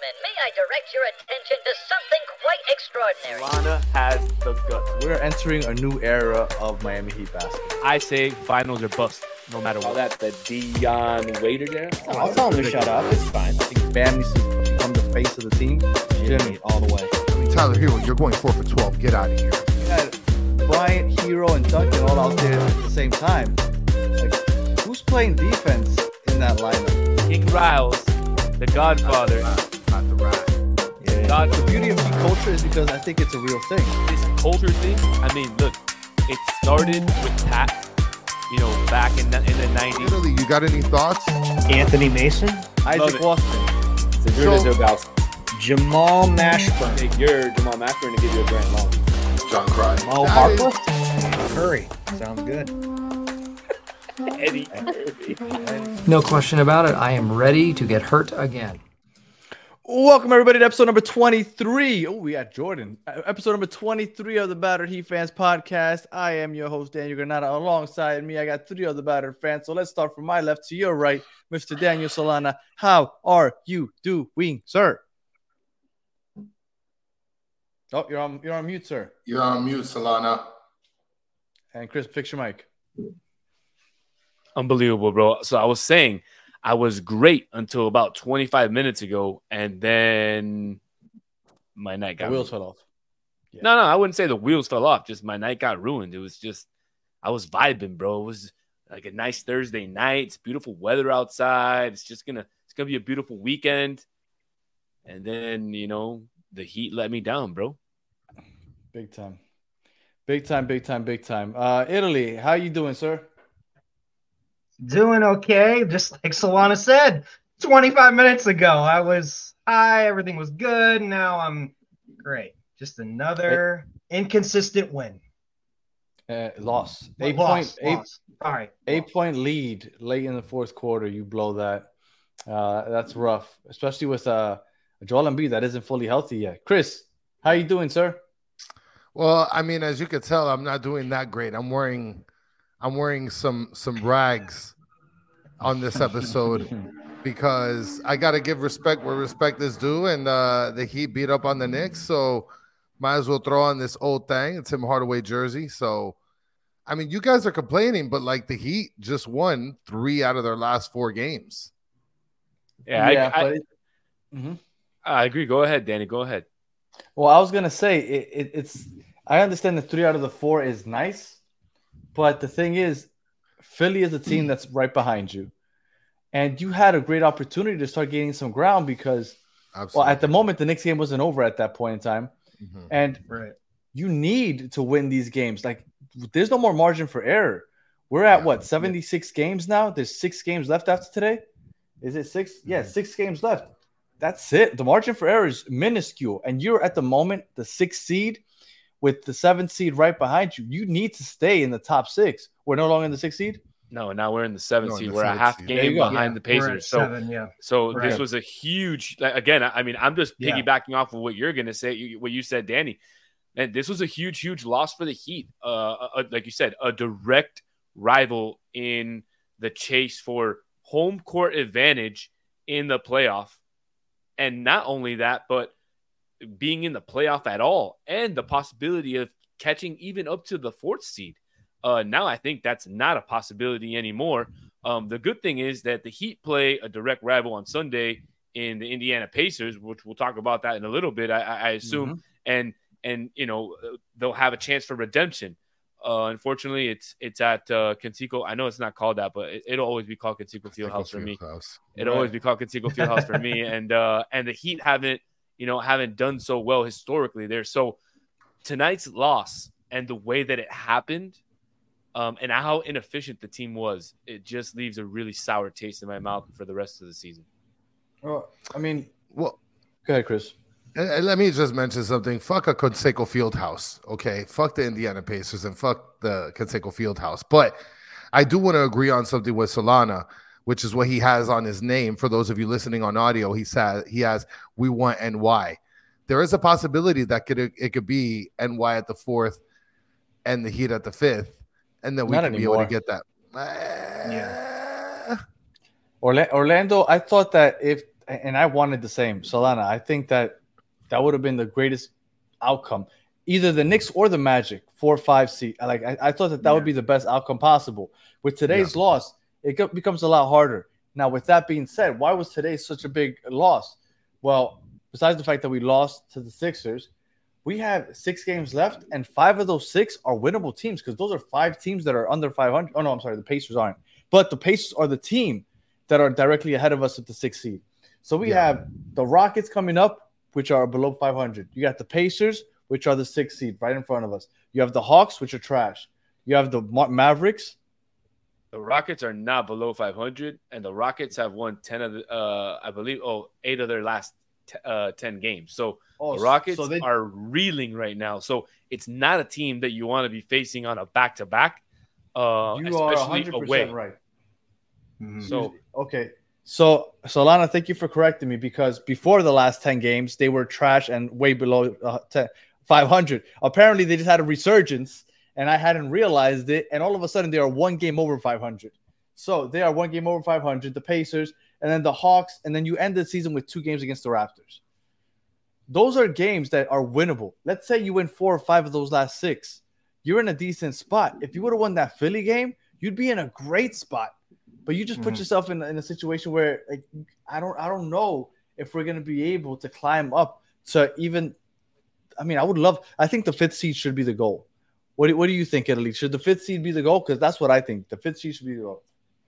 gentlemen, may I direct your attention to something quite extraordinary? Solana has the guts. We're entering a new era of Miami Heat basketball. I say finals or bust, no matter what. All that, the Dion Waiter there. I'll tell him to shut up. It's fine. I think Bam needs to become the face of the team. Jimmy, all the way. I mean, Tyler Hero, you're going 4 for 12. Get out of here. You had Bryant, Hero, and Duncan all out there at the same time. Like, who's playing defense in that lineup? King Riles, the Godfather. Not the rat. Yeah. God, The beauty of Heat culture is because I think it's a real thing. this culture thing. I mean, look, it started with Pat. You know, back in the 90s. Italy, you got any thoughts? Anthony Mason, Isaac it. Watson. Cedric Zergowski. Jamal Mashburn, Take your Jamal Mashburn to give you a grand long. John Cry. Mo Harkless, Curry. Sounds good. Eddie Curry. No question about it. I am ready to get hurt again. Welcome, everybody, to episode number 23. Oh, we got Jordan. Episode number 23 of the Battered Heat Fans podcast. I am your host, Daniel Granada. Alongside me, I got three other Battered fans. So let's start from my left to your right, Mr. Daniel Solana. How are you doing, sir? Oh, you're on mute, sir. You're on mute, Solana. And Chris, fix your mic. Unbelievable, bro. So I was saying I was great until about 25 minutes ago, and then my night got The wheels ruined. fell off. Yeah. No, I wouldn't say the wheels fell off. Just my night got ruined. It was just I was vibing, bro. It was like a nice Thursday night. It's beautiful weather outside. It's gonna be a beautiful weekend. And then, you know, the Heat let me down, bro. Big time. Big time, big time, big time. Italy, how you doing, sir? Doing okay, just like Solana said 25 minutes ago. I was high, everything was good. Now I'm great. Just another inconsistent win. Loss. Loss. All right. 8-point lead late in the fourth quarter. You blow that. That's rough, especially with Joel Embiid that isn't fully healthy yet. Chris, how you doing, sir? Well, I mean, as you can tell, I'm not doing that great. I'm wearing some rags on this episode because I got to give respect where respect is due, and the Heat beat up on the Knicks, so might as well throw on this old thing. It's Tim Hardaway jersey. So, I mean, you guys are complaining, but like the Heat just won 3 out of their last 4 games. I agree. Go ahead, Danny. Go ahead. Well, I was gonna say it's. I understand that 3 out of the 4 is nice, but the thing is, Philly is a team that's right behind you, and you had a great opportunity to start gaining some ground because, well, at the moment the Knicks game wasn't over at that point in time, and you need to win these games. Like, there's no more margin for error. We're at 76 games now. There's 6 games left after today. Is it 6? Yeah, 6 games left. That's it. The margin for error is minuscule, and you're at the moment the 6th seed with the 7th seed right behind you. You need to stay in the top 6. We're no longer in the 6th seed. No, now we're in the 7th seed. in the We're a 7th half seed. game behind the We're Pacers. at So 7, So Right. this was a huge. Again, I mean, I'm just piggybacking off of what you're gonna say, what you said, Danny. And this was a huge loss for the Heat. Like you said, a direct rival in the chase for home court advantage in the playoff. And not only that, but being in the playoff at all, and the possibility of catching even up to the 4th seed. Now I think that's not a possibility anymore. The good thing is that the Heat play a direct rival on Sunday in the Indiana Pacers, which we'll talk about that in a little bit, I assume. And you know, they'll have a chance for redemption. Unfortunately, it's at Conseco. I know it's not called that, but it'll always be called Conseco Fieldhouse for me. It'll always be called Conseco Fieldhouse for me. And the Heat haven't done so well historically there. So tonight's loss and the way that it happened, and how inefficient the team was, it just leaves a really sour taste in my mouth for the rest of the season. Well, I mean, Well, go ahead, Chris. and let me just mention something. Fuck a Conseco Fieldhouse, okay? Fuck the Indiana Pacers and fuck the Conseco Fieldhouse. But I do want to agree on something with Solana, which is what he has on his name. For those of you listening on audio, he has "We want NY." There is a possibility that it could be NY at the 4th and the Heat at the 5th, and then we Not can be anymore. able to get that. Orlando, I thought that if and I wanted the same. Solana, I think that would have been the greatest outcome. Either the Knicks or the Magic, 4-5 seed. Like I thought that would be the best outcome possible. With today's loss, it becomes a lot harder. Now, with that being said, why was today such a big loss? Well, besides the fact that we lost to the Sixers, we have 6 games left, and 5 of those 6 are winnable teams because those are 5 teams that are under 500. Oh, no, I'm sorry. The Pacers aren't. But the Pacers are the team that are directly ahead of us at the 6th seed. So we have the Rockets coming up, which are below 500. You got the Pacers, which are the 6th seed right in front of us. You have the Hawks, which are trash. You have the Mavericks. The Rockets are not below 500, and the Rockets have won 10 of the, I believe, 8 of their last 10 games. So the Rockets are reeling right now. So it's not a team that you want to be facing on a back-to-back, you are especially 100% away. Right. So okay. So Solana, thank you for correcting me because before the last 10 games, they were trash and way below 500. Apparently, they just had a resurgence, and I hadn't realized it. And all of a sudden, they are 1 game over 500. So they are 1 game over 500, the Pacers, and then the Hawks, and then you end the season with 2 games against the Raptors. Those are games that are winnable. Let's say you win 4 or 5 of those last 6. You're in a decent spot. If you would have won that Philly game, you'd be in a great spot. But you just put yourself in a situation where like, I don't know if we're going to be able to climb up to even – I mean, I think the 5th seed should be the goal. What do you think, Italy? Should the 5th seed be the goal? Because that's what I think. The 5th seed should be the goal.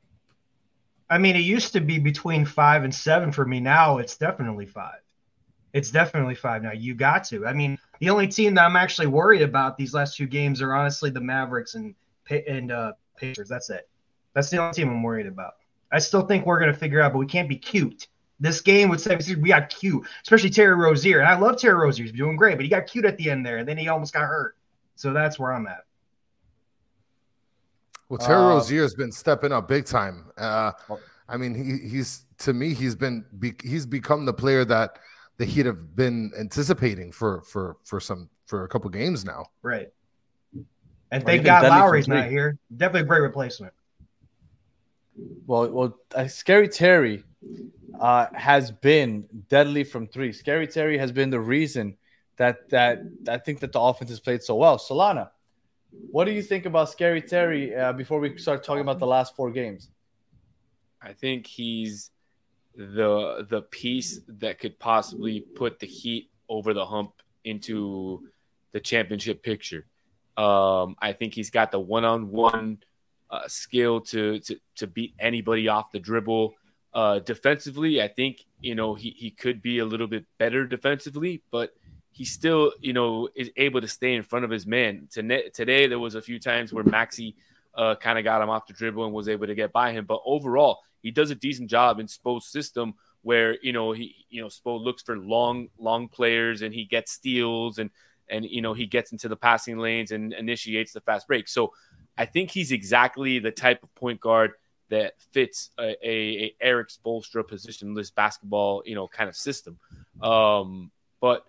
I mean, it used to be between 5 and 7 for me. Now it's definitely 5. It's definitely 5 now. You got to. I mean, the only team that I'm actually worried about these last 2 games are honestly the Mavericks and Pacers. That's it. That's the only team I'm worried about. I still think we're going to figure out, but we can't be cute. This game would say we got cute, especially Terry Rozier. And I love Terry Rozier. He's doing great, but he got cute at the end there, and then he almost got hurt. So that's where I'm at. Well, Terry Rozier has been stepping up big time. I mean, he's to me, he's become the player that the Heat have been anticipating for a couple games now. Right. And thank God Lowry's not here. Definitely a great replacement. Well, Scary Terry has been deadly from 3. Scary Terry has been the reason that I think that the offense has played so well. Solana, what do you think about Scary Terry before we start talking about the last 4 games? I think he's the piece that could possibly put the Heat over the hump into the championship picture. I think he's got the one-on-one skill to beat anybody off the dribble. Defensively, I think, he could be a little bit better defensively, but he still, is able to stay in front of his man. Today, there was a few times where Maxey kind of got him off the dribble and was able to get by him. But overall, he does a decent job in Spo's system where, Spo looks for long players and he gets steals and he gets into the passing lanes and initiates the fast break. So I think he's exactly the type of point guard that fits a Eric Spoelstra positionless basketball, kind of system. But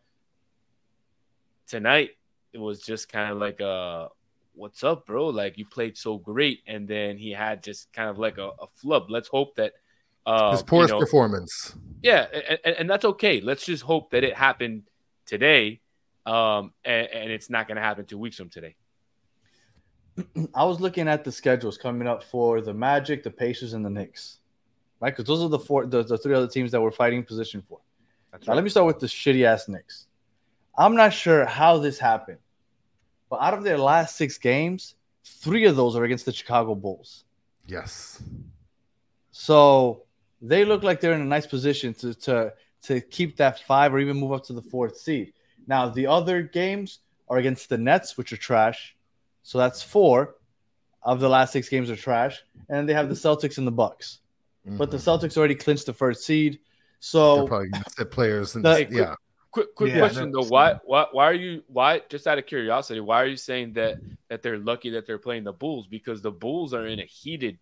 tonight it was just kind of like what's up, bro? Like, you played so great, and then he had just kind of like a flub. Let's hope that his poorest performance. Yeah, and that's okay. Let's just hope that it happened today, and it's not going to happen 2 weeks from today. I was looking at the schedules coming up for the Magic, the Pacers, and the Knicks, right? Because those are the 3 other teams that we're fighting position for. That's right. Let me start with the shitty-ass Knicks. I'm not sure how this happened, but out of their last 6 games, 3 of those are against the Chicago Bulls. Yes. So they look like they're in a nice position to keep that 5 or even move up to the 4th seed. Now, the other games are against the Nets, which are trash. So that's 4 of the last 6 games are trash. And then they have the Celtics and the Bucks. Mm-hmm. But the Celtics already clinched the 1st seed. So they're probably going to sit players. Quick question though. Why are you just out of curiosity, why are you saying that they're lucky that they're playing the Bulls? Because the Bulls are in a heated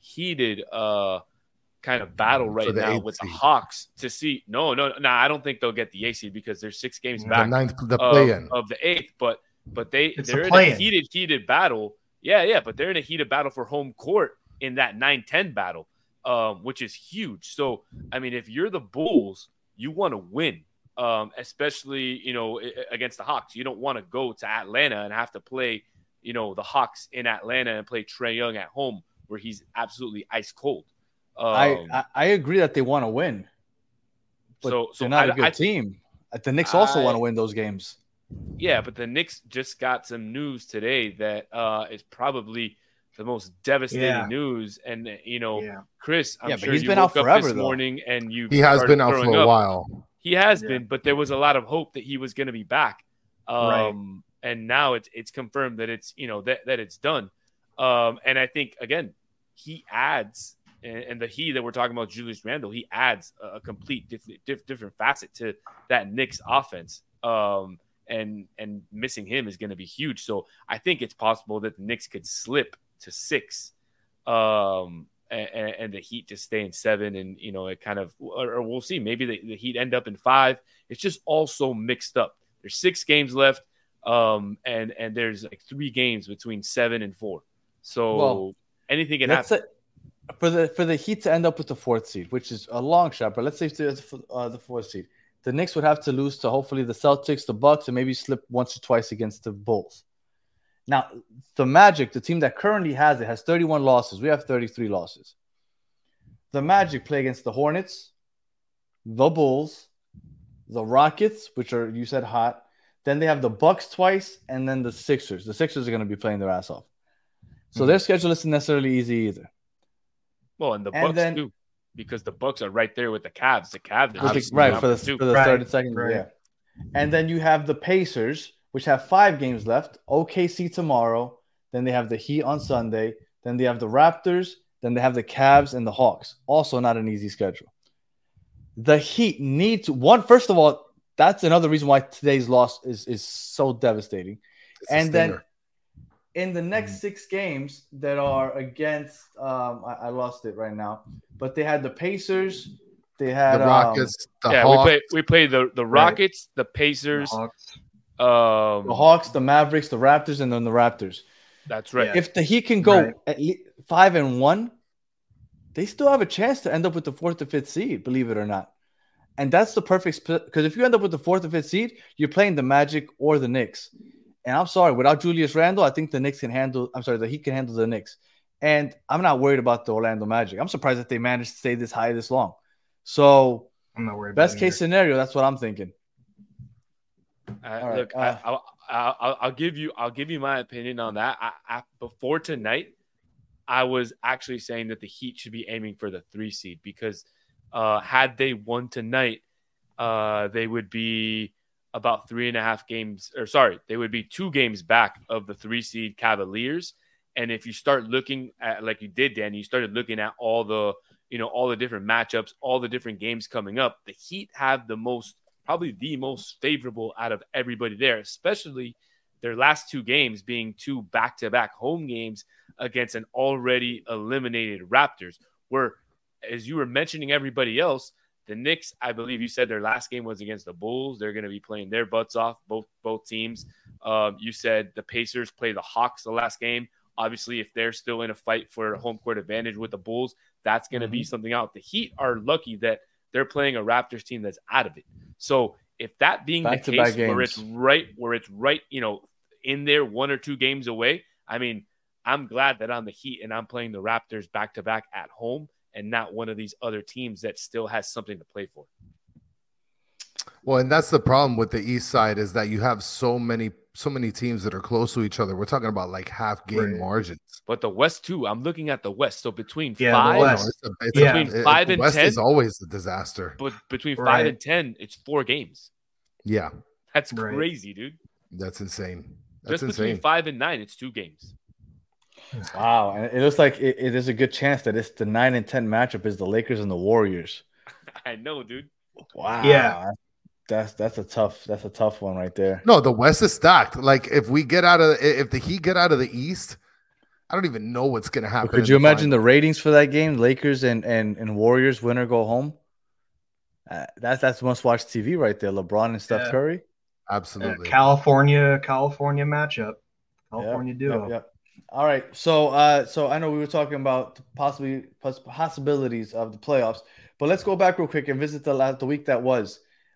kind of battle right now with the Hawks to see. No, I don't think they'll get the 8th seed because they're 6 games back the play-in of the 8th, but they're in a heated battle. Yeah, but they're in a heated battle for home court in that 9-10 battle. which is huge. So, I mean, if you're the Bulls, you want to win, especially, against the Hawks. You don't want to go to Atlanta and have to play, the Hawks in Atlanta and play Trae Young at home where he's absolutely ice cold. I agree that they want to win. But so they're not a good team. The Knicks also want to win those games. Yeah, but the Knicks just got some news today that is probably the most devastating news. And, Chris, I'm sure he's you been woke out forever, up this morning and he has been out for a while. He has been, but there was a lot of hope that he was going to be back. And now it's confirmed that it's, that it's done. And I think, again, he adds, and the he that we're talking about, Julius Randle, he adds a complete different facet to that Knicks offense. And missing him is going to be huge. So I think it's possible that the Knicks could slip to 6, and the Heat just stay in 7, and it kind of, or we'll see. Maybe the Heat end up in 5. It's just all so mixed up. There's 6 games left, and there's like 3 games between 7 and 4. So anything can happen. For the Heat to end up with the 4th seed, which is a long shot, but let's say it's the 4th seed. The Knicks would have to lose to hopefully the Celtics, the Bucks, and maybe slip once or twice against the Bulls. Now, the Magic, the team that currently has 31 losses. We have 33 losses. The Magic play against the Hornets, the Bulls, the Rockets, which are, you said, hot. Then they have the Bucks twice, and then the Sixers. The Sixers are going to be playing their ass off. So their schedule isn't necessarily easy either. Well, and the Bucks too. Because the Bucks are right there with the Cavs. The Cavs, for the third and second, yeah. And then you have the Pacers, which have 5 games left. OKC tomorrow. Then they have the Heat on Sunday. Then they have the Raptors. Then they have the Cavs and the Hawks. Also, not an easy schedule. The Heat need to first of all, that's another reason why today's loss is so devastating. And then in the next 6 games that are against, I lost it right now, but they had the Pacers, they had the Rockets, Hawks. We played the Rockets, the Pacers, the Hawks, the Mavericks, the Raptors, and then the Raptors. That's right. If the Heat can go at least 5-1, they still have a chance to end up with the 4th or 5th seed, believe it or not. And that's the perfect split, because if you end up with the 4th or 5th seed, you're playing the Magic or the Knicks. And I'm sorry, without Julius Randle, I think the Heat can handle the Knicks. And I'm not worried about the Orlando Magic. I'm surprised that they managed to stay this high this long. So I'm not worried. Best case scenario, that's what I'm thinking. Look, I'll give you my opinion on that. Before tonight, I was actually saying that the Heat should be aiming for the 3 seed because had they won tonight, they would be about 3.5 games, they would be 2 games back of the 3 seed Cavaliers. And if you start looking at, like you did, Danny, you started looking at all the different matchups, all the different games coming up. The Heat have probably the most favorable out of everybody there, especially their last 2 games being 2 back-to-back home games against an already eliminated Raptors, where, as you were mentioning everybody else, the Knicks, I believe you said their last game was against the Bulls. They're going to be playing their butts off, both teams. You said the Pacers play the Hawks the last game. Obviously, if they're still in a fight for home court advantage with the Bulls, that's going to be something out. The Heat are lucky that they're playing a Raptors team that's out of it. So if that being the case, where it's right, in there 1 or 2 games away, I mean, I'm glad that I'm the Heat and I'm playing the Raptors back-to-back at home and not one of these other teams that still has something to play for. Well, and that's the problem with the East side is that you have so many teams that are close to each other. We're talking about like half game margins. But the West too. I'm looking at the West. So between 5 and West 10 is always a disaster. But between 5 and 10, it's 4 games. Yeah, that's crazy, dude. That's insane. Just between 5 and 9, it's 2 games. Wow, and it looks like it is a good chance that it's the 9 and 10 matchup is the Lakers and the Warriors. I know, dude. Wow. Yeah. That's a tough one right there. No, the West is stacked. Like if the Heat get out of the East, I don't even know what's gonna happen. Could you imagine the ratings for that game? Lakers and Warriors, win or go home. That's must watch TV right there. LeBron and Steph Curry. Absolutely. California matchup. California duo. Yep. All right. So I know we were talking about possibilities of the playoffs, but let's go back real quick and visit the week that was.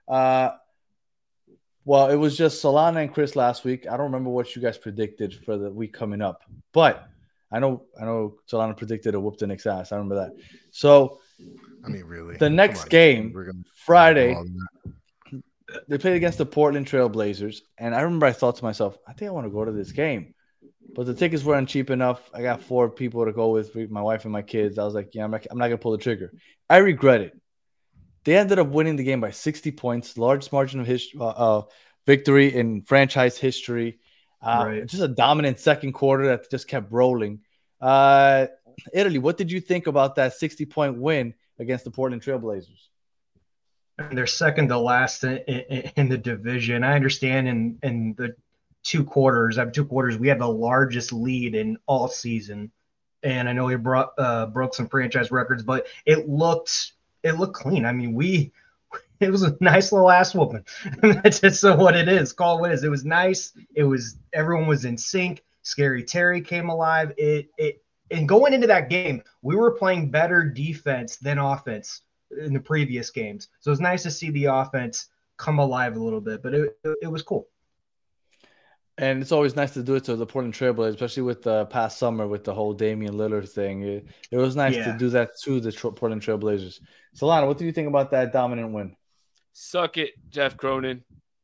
Well, it was just Solana and Chris last week. I don't remember what you guys predicted for the week coming up, but I know Solana predicted a whoop the Knicks ass. I remember that. So, I mean, really, the next game, Friday, they played against the Portland Trail Blazers, and I remember I thought to myself, I think I want to go to this game, but the tickets weren't cheap enough. I got 4 people to go with, my wife and my kids. I was like, yeah, I'm not gonna pull the trigger. I regret it. They ended up winning the game by 60 points, largest margin of victory in franchise history. Just a dominant second quarter that just kept rolling. Italy, what did you think about that 60-point win against the Portland Trail Blazers? And they're second to last in the division. I understand in the 2 quarters, we had the largest lead in all season. And I know we broke some franchise records, but it looked clean. I mean, it was a nice little ass whooping. That's just what it is. Call it what it is. It was nice. Everyone was in sync. Scary Terry came alive. And going into that game, we were playing better defense than offense in the previous games. So it was nice to see the offense come alive a little bit, but it was cool. And it's always nice to do it to the Portland Trail Blazers, especially with the past summer with the whole Damian Lillard thing. It was nice to do that to the Portland Trail Blazers. Solana, what do you think about that dominant win? Suck it, Jeff Cronin.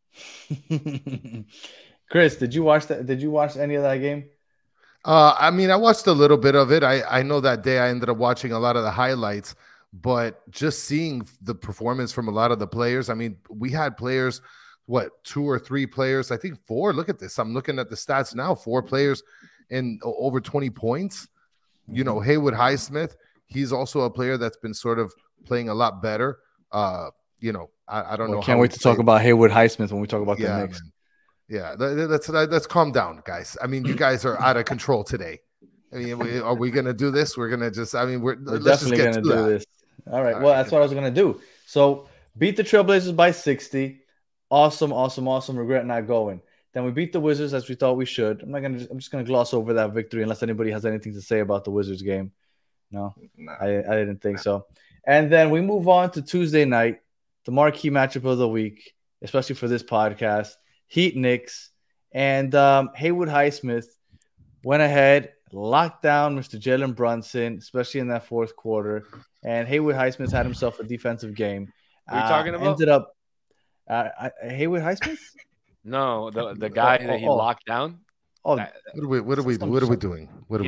Chris, did you watch that? Did you watch any of that game? I mean, I watched a little bit of it. I know that day I ended up watching a lot of the highlights, but just seeing the performance from a lot of the players. I mean, we had players, 2 or 3 players, I think 4. Look at this. I'm looking at the stats now. 4 players in over 20 points. You know, Haywood Highsmith, he's also a player that's been sort of playing a lot better. You know, I don't know. Can't wait to talk about Haywood Highsmith when we talk about the Knicks. Man. Yeah, let's calm down, guys. I mean, you guys are out of control today. I mean, are we going to do this? We're going to just, I mean, we're definitely going to do this. All right. Well, that's what I was going to do. So beat the Trailblazers by 60. Awesome. Regret not going. Then we beat the Wizards as we thought we should. I'm just going to gloss over that victory unless anybody has anything to say about the Wizards game. No. I didn't think so. And then we move on to Tuesday night, the marquee matchup of the week, especially for this podcast. Heat Knicks, and Haywood Highsmith went ahead, locked down Mr. Jalen Brunson, especially in that fourth quarter. And Haywood Highsmith had himself a defensive game. What are you talking about? Ended up Haywood Highsmith? No, the guy that he locked down. Oh, what are we doing?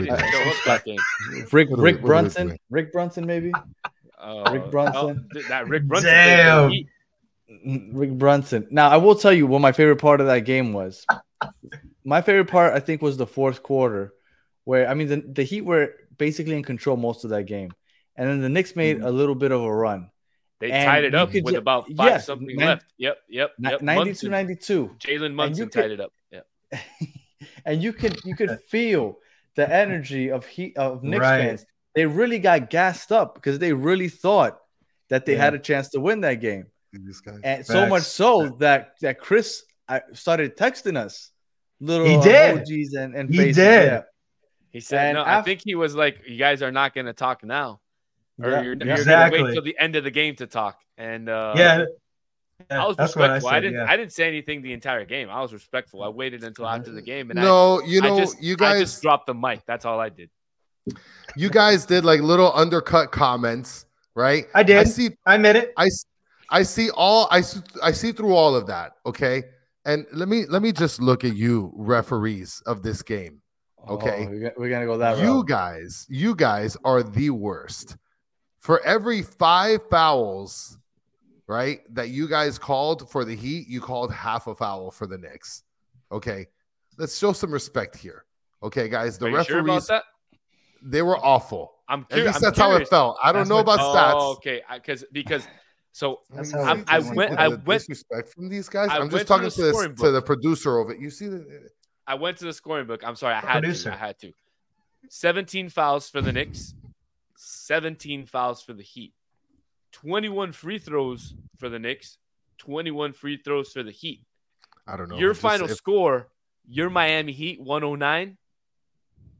Rick Brunson? Rick Brunson, maybe? Rick Brunson. That Rick Brunson. Damn. Rick Brunson. Now, I will tell you what my favorite part of that game was. My favorite part, I think, was the fourth quarter, where, I mean, the Heat were basically in control most of that game. And then the Knicks made a little bit of a run. They tied it up with about 5 something left. Yep. 92-92. Jalen Munson tied it up. Yeah. And you could feel the energy of Knicks fans. They really got gassed up because they really thought that they had a chance to win that game. These guys. And so much so that Chris started texting us little emojis and faces. He did. Yeah. He said, I think he was like, you guys are not going to talk now. Or you're going to wait till the end of the game to talk. And I was respectful. I didn't say anything the entire game. I was respectful. I waited until after the game. And I just dropped the mic. That's all I did. You guys did like little undercut comments, right? I did. I admit it. I see through all of that, okay? And let me just look at you, referees of this game, okay? We're gonna go that route. You guys are the worst. For every 5 fouls, right, that you guys called for the Heat, you called half a foul for the Knicks. Okay, let's show some respect here, okay, guys? The referees, sure about that? They were awful. I'm curious. At least that's how it felt. I don't know about stats. Oh, okay, because. So I went disrespect from these guys. I'm just talking to the producer of it. You see I went to the scoring book. I'm sorry, I had to. 17 fouls for the Knicks, 17 fouls for the Heat, 21 free throws for the Knicks, 21 free throws for the Heat. I don't know. Your final score, your Miami Heat 109,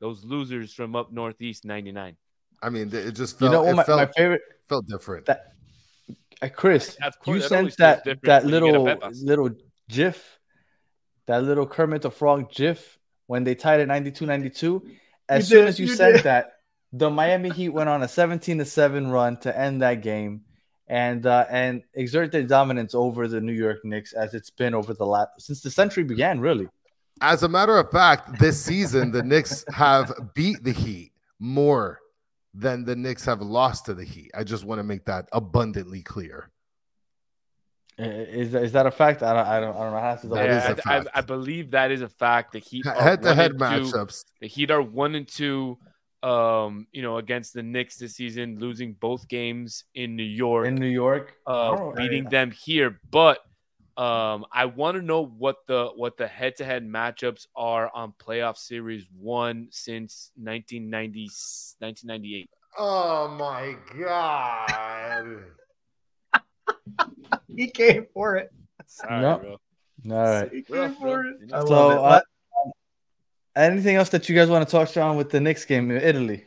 those losers from up northeast '99. I mean, it just felt. You know what? It felt, My favorite. felt different. Chris, Of course, you that sent always feels that different when you get a little Pepas. GIF, that little Kermit the Frog GIF when they tied it 92-92. As soon as you sent that, the Miami Heat went on a 17-7 run to end that game, and exert their dominance over the New York Knicks as it's been over since the century began, really. As a matter of fact, this season the Knicks have beat the Heat more than the Knicks have lost to the Heat. I just want to make that abundantly clear. Is that a fact? I don't know how to. That is a fact. I believe that is a fact. The Heat head-to-head matchups. The Heat are 1-2. Against the Knicks this season, losing both games in New York. Beating them here. But I want to know what the head-to-head matchups are on playoff series 1 since 1998. Oh my God. He came for it. Sorry, Yep. bro. All right. He came for it. I So, love it. anything else that you guys want to touch on with the Knicks game in Italy?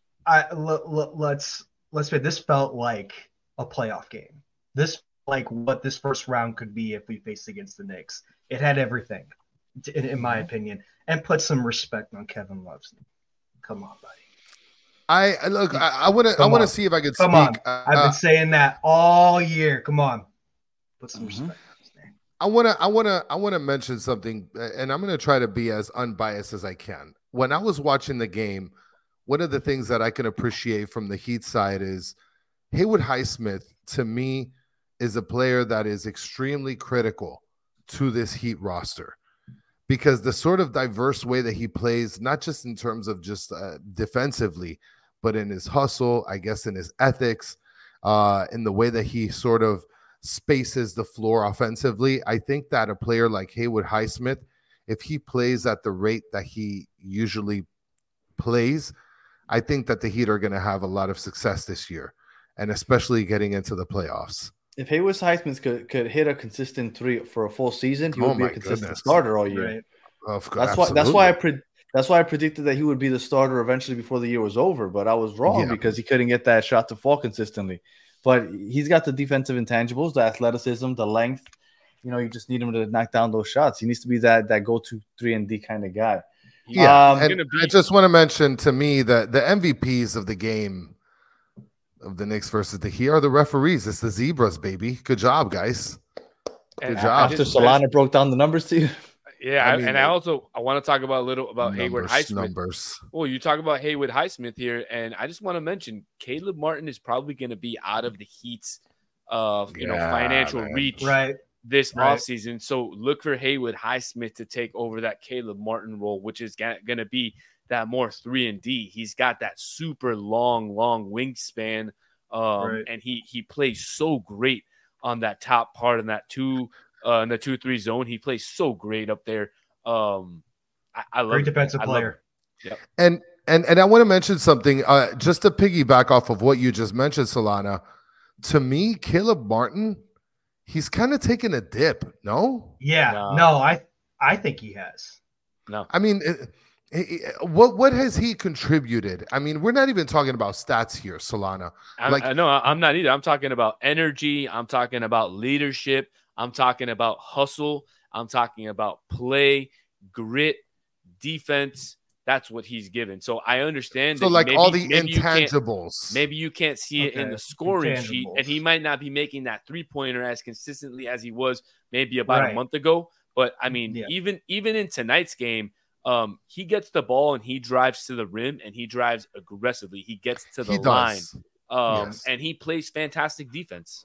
Let's say this felt like a playoff game. This like what this first round could be if we faced against the Knicks. It had everything, in my opinion, and put some respect on Kevin Love's name. Come on, buddy. I want to see if I can speak. Come on. I've been saying that all year. Come on, put some respect on his name. I want to mention something, and I'm going to try to be as unbiased as I can. When I was watching the game, one of the things that I can appreciate from the Heat side is Haywood Highsmith, to me, is a player that is extremely critical to this Heat roster, because the sort of diverse way that he plays, not just in terms of just defensively, but in his hustle, I guess in his ethics, in the way that he sort of spaces the floor offensively. I think that a player like Haywood Highsmith, if he plays at the rate that he usually plays, I think that the Heat are going to have a lot of success this year, and especially getting into the playoffs. If Haywood Highsmith could hit a consistent 3 for a full season, he would be a consistent starter all year. Right. Of course, that's why I predicted that he would be the starter eventually before the year was over. But I was wrong because he couldn't get that shot to fall consistently. But he's got the defensive intangibles, the athleticism, the length. You just need him to knock down those shots. He needs to be that go-to 3-and-D kind of guy. Yeah, I just want to mention, to me, that the MVPs of the game of the Knicks versus the Heat are the referees. It's the Zebras, baby. Good job, guys. Good job. After Solana broke down the numbers to you. Yeah, I want to talk about a little about Haywood Highsmith. Numbers. Well, you talk about Haywood Highsmith here, and I just want to mention Caleb Martin is probably going to be out of the Heat's financial reach this offseason. So look for Haywood Highsmith to take over that Caleb Martin role, which is going to be that more 3-and-D. He's got that super long wingspan, and he plays so great on that top part in that in the 2-3 zone. He plays so great up there. I love Great defensive player. Yep. And I want to mention something just to piggyback off of what you just mentioned, Solana. To me, Caleb Martin, he's kind of taken a dip. No? Yeah. No, I think he has. No. I mean, what has he contributed? I mean, we're not even talking about stats here, Solana. No, I'm not either. I'm talking about energy. I'm talking about leadership. I'm talking about hustle. I'm talking about play, grit, defense. That's what he's given. So I understand. So all the intangibles. Maybe you can't see it in the scoring sheet, and he might not be making that 3-pointer as consistently as he was maybe about a month ago. But I mean, even in tonight's game, he gets the ball and he drives to the rim and he drives aggressively. He gets to the line, and he plays fantastic defense.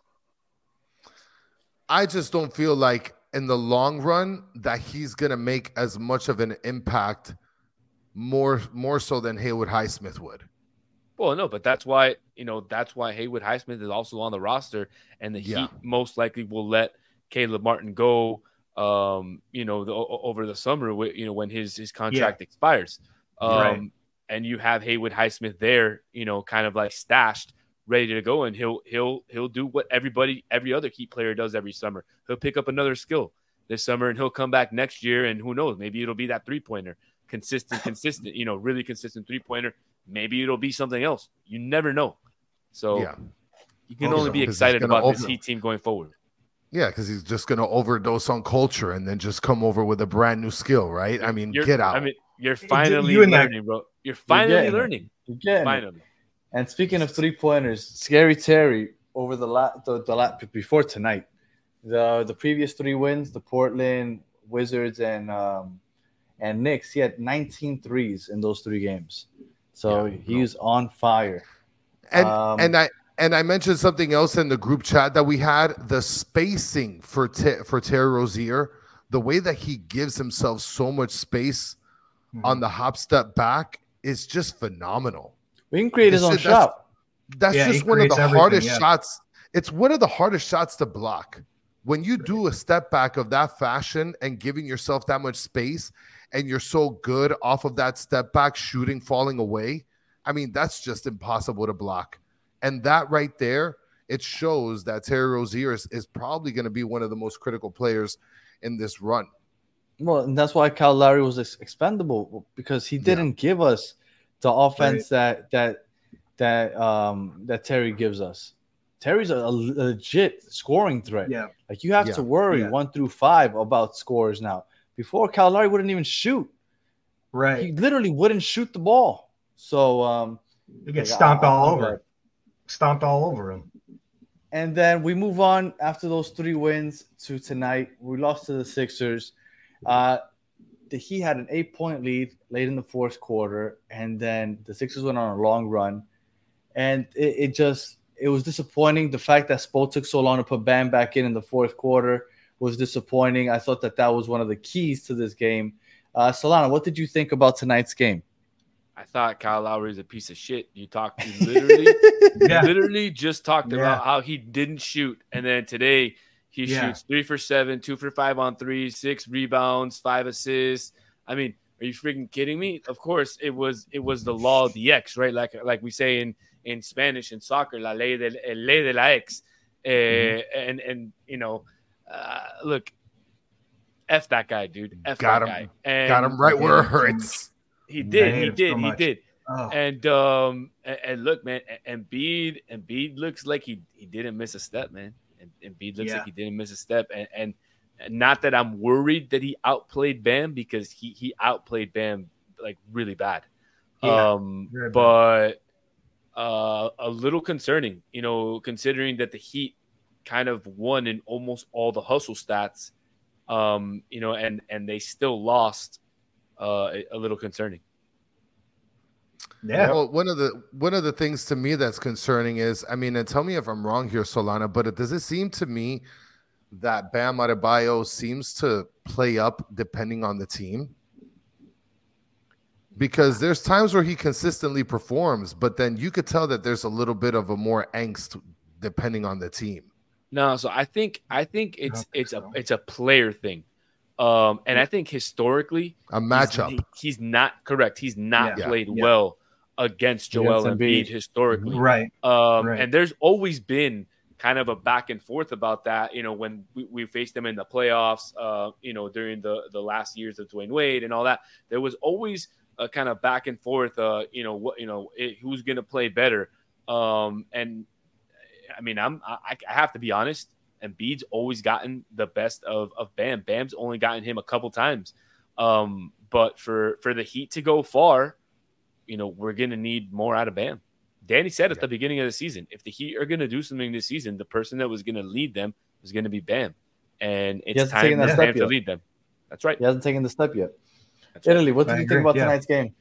I just don't feel like in the long run that he's going to make as much of an impact more so than Haywood Highsmith would. Well, no, but that's why Haywood Highsmith is also on the roster, and the Heat most likely will let Caleb Martin go over the summer when his contract expires. And you have Haywood Highsmith there, kind of like stashed, ready to go, and he'll do what every other Heat player does every summer. He'll pick up another skill this summer, and he'll come back next year, and who knows, maybe it'll be that 3-pointer. consistent, really consistent 3-pointer, maybe it'll be something else. You never know. So you can only be excited about this Heat team going forward. Yeah, because he's just going to overdose on culture and then just come over with a brand new skill, right? I mean, get out. I mean, you're finally learning, bro. You're finally learning. Finally. And speaking of 3-pointers, Scary Terry over the before tonight, the previous 3 wins, the Portland Wizards and Knicks, he had 19 threes in those 3 games. So he's on fire. And I mentioned something else in the group chat that we had, the spacing for Terry Rozier, the way that he gives himself so much space on the hop step back is just phenomenal. We can create his own shot. That's just one of the hardest shots. It's one of the hardest shots to block. When you do a step back of that fashion and giving yourself that much space and you're so good off of that step back, shooting, falling away, I mean, that's just impossible to block. And that right there, it shows that Terry Rozier is probably going to be one of the most critical players in this run. Well, and that's why Kyle Lowry was expendable, because he didn't give us the offense that Terry gives us. Terry's a legit scoring threat. Yeah. Like, you have to worry 1 through 5 about scores now. Before, Kyle Lowry wouldn't even shoot. Right. He literally wouldn't shoot the ball. So he gets stomped all over. Stomped all over him. And then we move on after those 3 wins to tonight. We lost to the Sixers. He had an 8-point lead late in the 4th quarter, and then the Sixers went on a long run. And it was disappointing. The fact that Spo took so long to put Bam back in the 4th quarter was disappointing. I thought that was one of the keys to this game. Solana, what did you think about tonight's game? I thought Kyle Lowry is a piece of shit. You literally just talked about how he didn't shoot. And then today he shoots 3 for 7, 2 for 5 on 3, 6 rebounds, 5 assists. I mean, are you freaking kidding me? Of course, it was the law of the X, right? Like we say in Spanish and soccer, la ley de la X. And look, F that guy, dude. Got him. And got him right where it hurts. He did. Oh. And look, man, Embiid looks like he didn't miss a step, man. Embiid looks like he didn't miss a step. And not that I'm worried that he outplayed Bam, because he outplayed Bam like really bad. But a little concerning, considering that the Heat kind of won in almost all the hustle stats, and they still lost. A little concerning. Yeah. Well, one of the things to me that's concerning is, I mean, and tell me if I'm wrong here, Solana, but does it seem to me that Bam Adebayo seems to play up depending on the team? Because there's times where he consistently performs, but then you could tell that there's a little bit of a more angst depending on the team. No, so I think it's a player thing. And I think historically, a matchup. He's not correct. He's not played well against Joel Embiid historically. Right. And there's always been kind of a back and forth about that. When we faced them in the playoffs, during the last years of Dwayne Wade and all that, there was always a kind of back and forth. Who's going to play better? And I mean, I have to be honest. Embiid's always gotten the best of Bam. Bam's only gotten him a couple times. But for the Heat to go far, we're going to need more out of Bam. Danny said at the beginning of the season, if the Heat are going to do something this season, the person that was going to lead them was going to be Bam. And it's time for Bam to lead them. That's right. He hasn't taken the step yet. Italy, what did you think about tonight's game?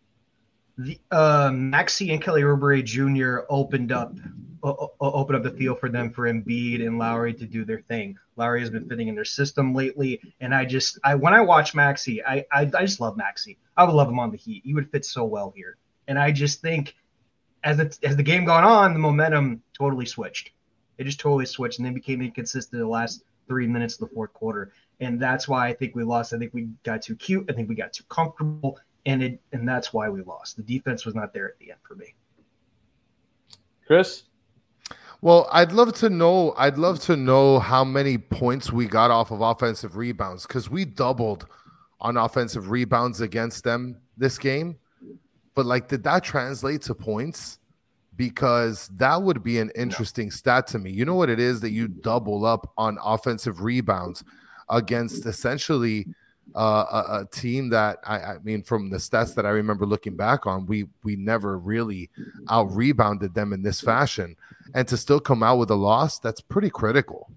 Maxey and Kelly Oubre Jr. opened up the field for them, for Embiid and Lowry to do their thing. Lowry has been fitting in their system lately, and when I watch Maxey, I just love Maxey. I would love him on the Heat. He would fit so well here, and I just think as the game gone on, the momentum totally switched. It just totally switched, and they became inconsistent in the last 3 minutes of the 4th quarter, and that's why I think we lost. I think we got too cute. I think we got too comfortable, and that's why we lost. The defense was not there at the end for me. Chris? Well, I'd love to know how many points we got off of offensive rebounds, because we doubled on offensive rebounds against them this game. But like, did that translate to points? Because that would be an interesting stat to me. You know what it is that you double up on offensive rebounds against essentially a team that I mean, from the stats that I remember looking back on, we never really out rebounded them in this fashion, and to still come out with a loss, that's pretty critical.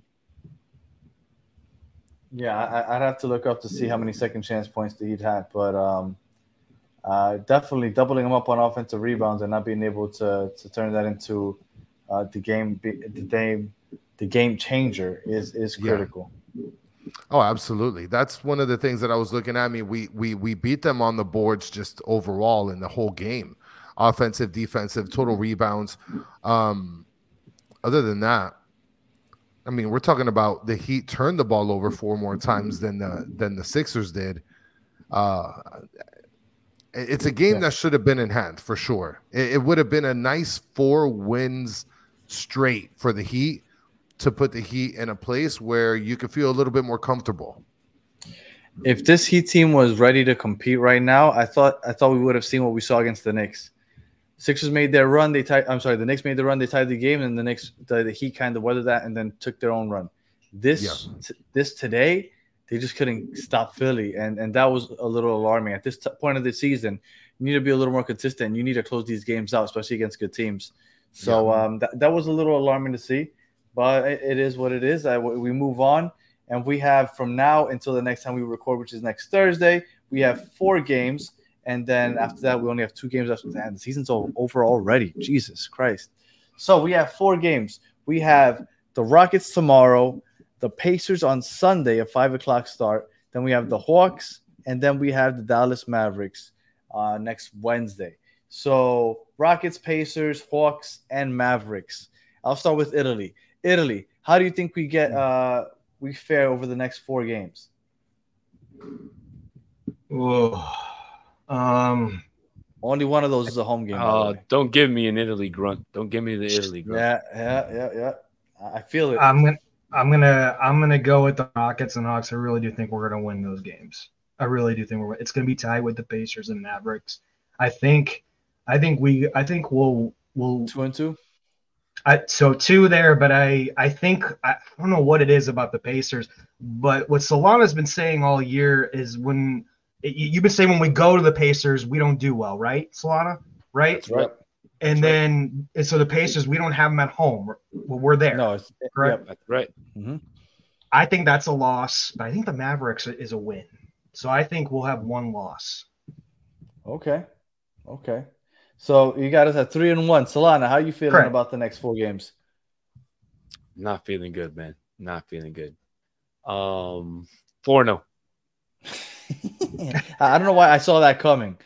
Yeah, I'd have to look up to see how many second chance points the Heat had, but definitely doubling them up on offensive rebounds and not being able to turn that into the game changer is critical. Oh, absolutely. That's one of the things that I was looking at. I mean, we beat them on the boards just overall in the whole game, offensive, defensive, total rebounds. Other than that, I mean, we're talking about the Heat turned the ball over 4 more times than the Sixers did. It's a game that should have been in hand for sure. It would have been a nice 4 wins straight for the Heat to put the Heat in a place where you could feel a little bit more comfortable. If this Heat team was ready to compete right now, I thought we would have seen what we saw against the Knicks. Sixers made their run. The Knicks made the run. They tied the game, and the Heat kind of weathered that and then took their own run. This today, they just couldn't stop Philly, and that was a little alarming. At this point of the season, you need to be a little more consistent. You need to close these games out, especially against good teams. So that was a little alarming to see, but it is what it is. We move on, and we have from now until the next time we record, which is next Thursday, we have 4 games. And then after that, we only have 2 games after that. The season's over already. Jesus Christ. So we have 4 games. We have the Rockets tomorrow, the Pacers on Sunday at 5 o'clock start. Then we have the Hawks, and then we have the Dallas Mavericks next Wednesday. So Rockets, Pacers, Hawks, and Mavericks. I'll start with Italy. Italy, how do you think we fare over the next 4 games? Whoa. Only one of those is a home game. Don't give me an Italy grunt. Don't give me the Italy grunt. Yeah. I feel it. I'm gonna go with the Rockets and Hawks. I really do think we're gonna win those games. I really do think it's gonna be tied with the Pacers and Mavericks. I think we'll 2-2. So 2 there, but I think I don't know what it is about the Pacers, but what Solana's been saying all year is you've been saying when we go to the Pacers, we don't do well, right, Solana? Right? That's right. And so the Pacers, we don't have them at home. Well, we're there. No, it's correct. Yep, that's right. Mm-hmm. I think that's a loss, but I think the Mavericks is a win. So I think we'll have 1 loss. Okay. So you got us at 3-1. Solana, how are you feeling about the next 4 games? Not feeling good, man. Not feeling good. 4-0. I don't know why I saw that coming.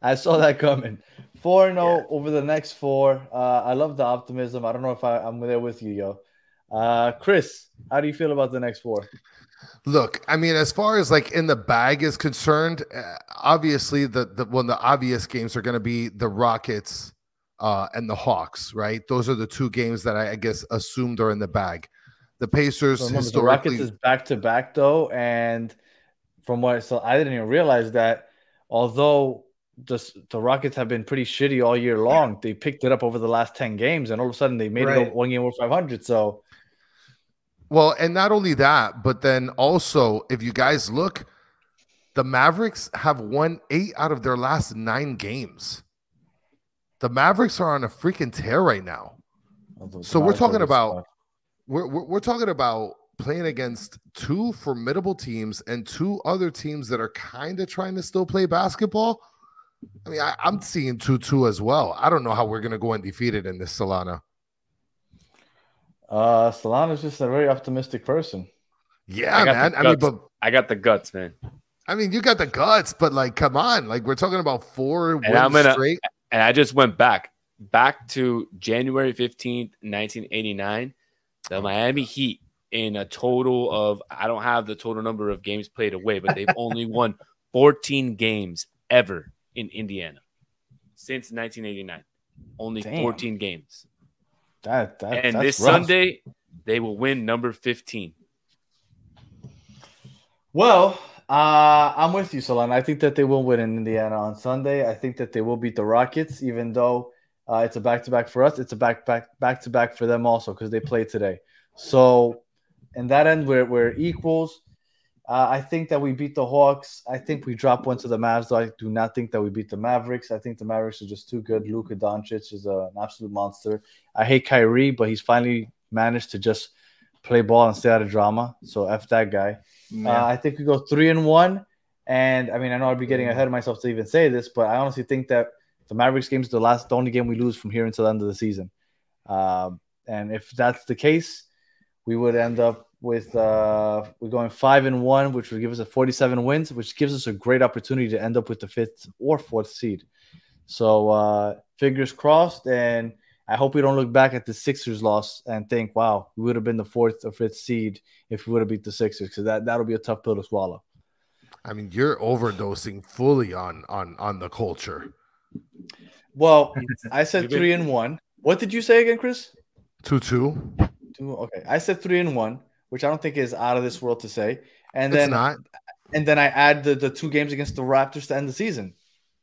4-0 over the next 4. I love the optimism. I don't know if I'm there with you, yo. Chris, how do you feel about the next 4? Look, I mean, as far as like in the bag is concerned, obviously the obvious games are going to be the Rockets and the Hawks, right? Those are the 2 games that I guess assumed are in the bag. The Pacers historically, the Rockets is back-to-back though, and from what I didn't even realize that although the Rockets have been pretty shitty all year long, they picked it up over the last 10 games, and all of a sudden they made it 1 game over 500. So, well, and not only that, but then also if you guys look, the Mavericks have won 8 out of their last 9 games. The Mavericks are on a freaking tear right now. So we're talking about we're talking about playing against 2 formidable teams and 2 other teams that are kind of trying to still play basketball. I mean, I'm seeing 2-2 as well. I don't know how we're going to go undefeated in this, Solana. Solana's just a very optimistic person. Yeah, man. I got the guts, man. I mean, you got the guts, but like, come on. Like, we're talking about 4 wins straight. And I just went back to January 15th, 1989. The Miami Heat, in a total of, I don't have the total number of games played away, but they've only won 14 games ever in Indiana since 1989. Only 14 games. And this rough. Sunday, they will win number 15. Well, I'm with you, Solana. I think that they will win in Indiana on Sunday. I think that they will beat the Rockets, even though it's a back-to-back for us. It's a back-to-back for them also because they play today. So, in that end, we're equals. I think that we beat the Hawks. I think we drop one to the Mavs, though I do not think that we beat the Mavericks. I think the Mavericks are just too good. Luka Doncic is an absolute monster. I hate Kyrie, but he's finally managed to just play ball and stay out of drama. So, F that guy. I think we go 3-1. And, I mean, I know I'd be getting ahead of myself to even say this, but I honestly think that the Mavericks game is the only game we lose from here until the end of the season. And if that's the case, we would end up with we're going 5-1, which would give us 47 wins, which gives us a great opportunity to end up with the 5th or 4th seed. So fingers crossed, and I hope we don't look back at the Sixers loss and think, wow, we would have been the 4th or 5th seed if we would have beat the Sixers, because that'll be a tough pill to swallow. I mean, you're overdosing fully on the culture. Well, I said 3-1. What did you say again, Chris? 2-2. Okay, I said 3-1, which I don't think is out of this world to say. And It's then not. And then I add the 2 games against the Raptors to end the season.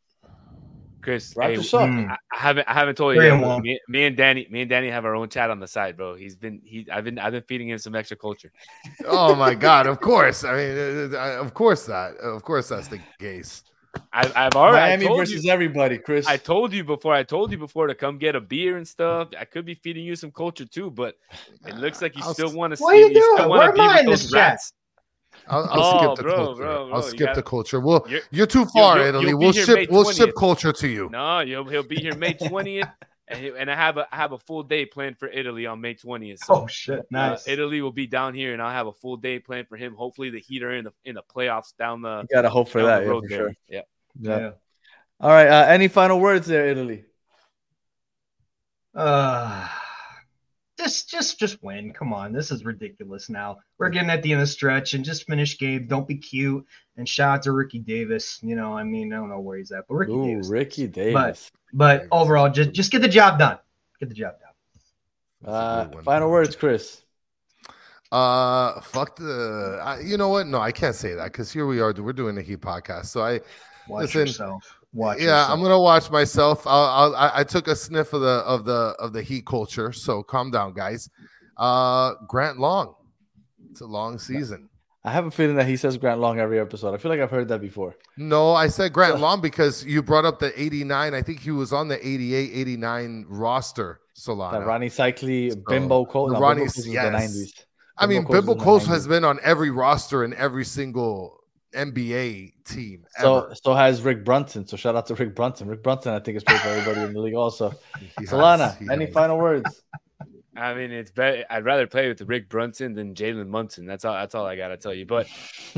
Chris, Raptors suck. I haven't told you yet. Me and Danny have our own chat on the side, bro. I've been feeding him some extra culture. Oh my God! Of course. I mean, of course that's the case. I've already Miami versus everybody, Chris. I told you before to come get a beer and stuff. I could be feeding you some culture too, but it looks like you still want to see. What are you doing? Where am I in this chat? I'll skip the culture. I'll skip the culture. Well, you're too far, Italy. We'll ship culture to you. No, he'll be here May 20th, and I have a full day planned for Italy on May 20th. So, oh shit, nice. Italy will be down here, and I'll have a full day planned for him. Hopefully, the Heat are in the playoffs down the. You gotta hope for that, road for there. sure. Yeah. All right. Any final words there, Italy? Just win. Come on, this is ridiculous. Now we're getting at the end of the stretch, and just finish game. Don't be cute. And shout out to Ricky Davis. You know, I mean, I don't know where he's at, but Ricky Davis. But overall, just get the job done. Get the job done. Final words, Chris. Fuck the. You know what? No, I can't say that because here we are. We're doing a Heat podcast, so watch yourself. I'm gonna watch myself. I took a sniff of the Heat culture, so calm down, guys. Grant Long. It's a long season. I have a feeling that he says Grant Long every episode. I feel like I've heard that before. No, I said Grant Long because you brought up the 89. I think he was on the 88, 89 roster, Solana. That Ronnie Cycli, Bimbo Cole. No, Ronnie, Bimbo Coles yes. The 90s. I mean, Bimbo Coles has been on every roster in every single NBA team. So has Rick Brunson. So shout out to Rick Brunson. Rick Brunson, I think, is played for everybody in the league also. Solana, any final words? I mean, it's better. I'd rather play with Rick Brunson than Jalen Munson. That's all I gotta tell you. But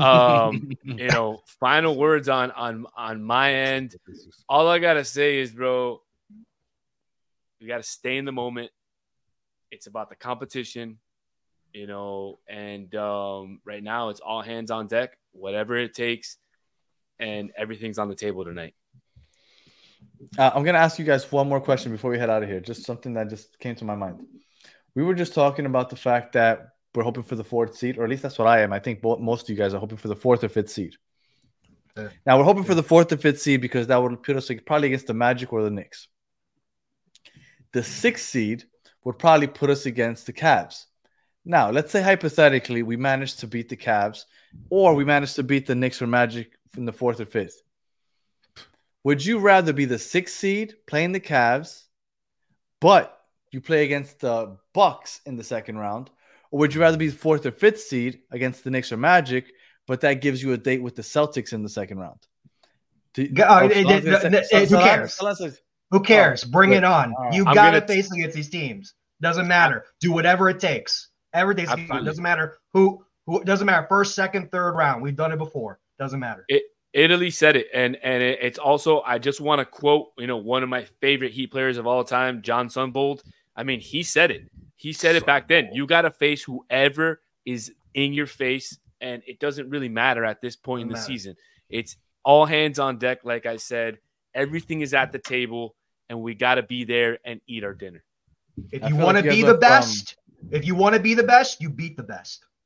final words on my end. All I gotta say is, bro, we gotta stay in the moment. It's about the competition, and right now it's all hands on deck, whatever it takes, and everything's on the table tonight. I'm gonna ask you guys one more question before we head out of here. Just something that just came to my mind. We were just talking about the fact that we're hoping for the 4th seed, or at least that's what I am. I think most of you guys are hoping for the 4th or 5th seed. Now, we're hoping for the 4th or 5th seed because that would put us probably against the Magic or the Knicks. The 6th seed would probably put us against the Cavs. Now, let's say hypothetically we managed to beat the Cavs, or we managed to beat the Knicks or Magic from the 4th or 5th. Would you rather be the 6th seed playing the Cavs, but you play against the Bucks in the second round, or would you rather be the 4th or 5th seed against the Knicks or Magic, but that gives you a date with the Celtics in the second round? Who cares? Who cares? Bring it on. You got to face against these teams. Doesn't matter. Do whatever it takes. Everything's fine. Doesn't matter who. Doesn't matter. First, second, third round. We've done it before. Doesn't matter. Italy said it, and it's also, I just want to quote, one of my favorite Heat players of all time, John Sunbold. I mean, he said it. He said it back then. You got to face whoever is in your face, and it doesn't really matter at this point in the season. It's all hands on deck, like I said. Everything is at the table, and we got to be there and eat our dinner. If you want to be the best, you beat the best.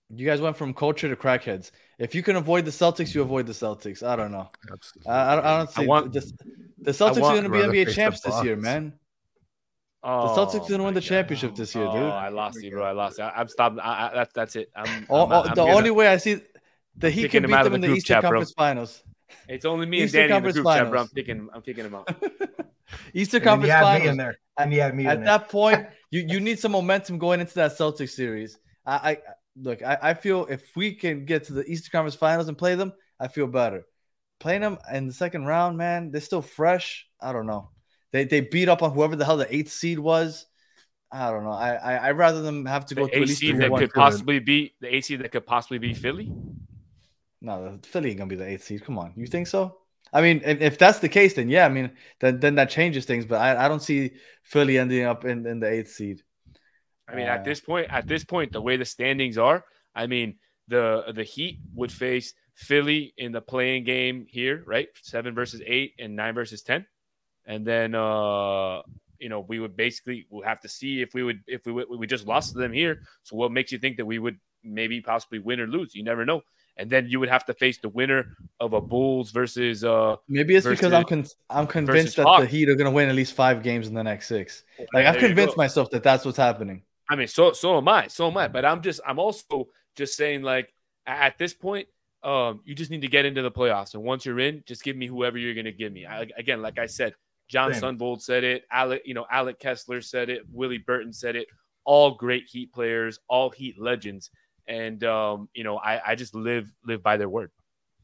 You guys went from culture to crackheads. If you can avoid the Celtics, you avoid the Celtics. I don't know. Absolutely. I don't see the Celtics are going to be rather NBA face champs the this year, Bucks. man. Oh, The Celtics are going to my win the God. championship this year, dude. I lost you, bro. I lost you. I'm stopped. That's it. I'm The only way I see the Heat kicking can him beat out of them in the the group Eastern chat, bro. Conference Finals. It's only me and Eastern Danny in the Conference group chat, bro. Finals. I'm kicking him out. Eastern And Conference you have me Finals. in there. And you have me in At there. that point, you need some momentum going into that Celtics series. I feel if we can get to the Eastern Conference Finals and play them, I feel better. Playing them in the second round, man, they're still fresh. I don't know. They beat up on whoever the hell the 8th seed was. I don't know. I'd rather them have to go The to at least AC the that one. could possibly be the AC that could possibly be Philly. No, the Philly ain't gonna be the 8th seed. Come on, you think so? I mean, if that's the case, then yeah. I mean, then that changes things. But I don't see Philly ending up in the 8th seed. I mean, at this point, the way the standings are, I mean, the Heat would face Philly in the playing game here, right? 7 versus 8 and 9 versus 10, and then we would basically we'll have to see if we just lost to them here. So what makes you think that we would maybe possibly win or lose? You never know. And then you would have to face the winner of a Bulls versus maybe it's because I'm convinced that the Heat are going to win at least 5 games in the next 6. Like I've convinced myself that that's what's happening. I mean, so am I. But I'm also just saying, like, at this point, you just need to get into the playoffs, and once you're in, just give me whoever you're going to give me. Again, like I said, John Sunvold said it. Alec Kessler said it. Willie Burton said it. All great Heat players, all Heat legends. And I just live by their word.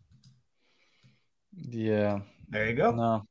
Yeah. There you go. No.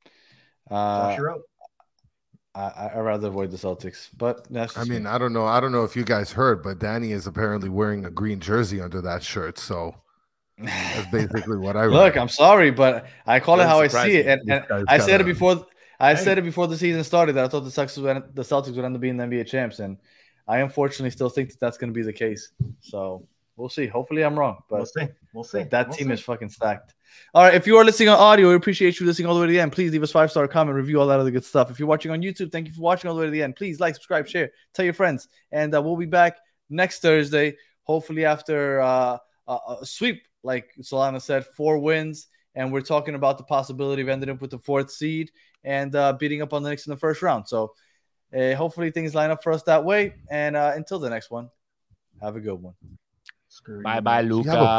I'd rather avoid the Celtics, but that's. I mean, I don't know. I don't know if you guys heard, but Danny is apparently wearing a green jersey under that shirt. So that's basically what I look. I'm sorry, but I call it how I see it, and I said it before. I said it before the season started that I thought the Celtics would end up being the NBA champs, and I unfortunately still think that that's going to be the case. So we'll see. Hopefully, I'm wrong, but we'll see. That team is fucking stacked. All right, if you are listening on audio, we appreciate you listening all the way to the end. Please leave us 5-star comment, review, all that other good stuff. If you're watching on YouTube, thank you for watching all the way to the end. Please like, subscribe, share, tell your friends, and we'll be back next Thursday, hopefully after a sweep, like Solana said, 4 wins, and we're talking about the possibility of ending up with the 4th seed and beating up on the Knicks in the first round. So hopefully things line up for us that way. And until the next one, have a good one. Bye, Luca.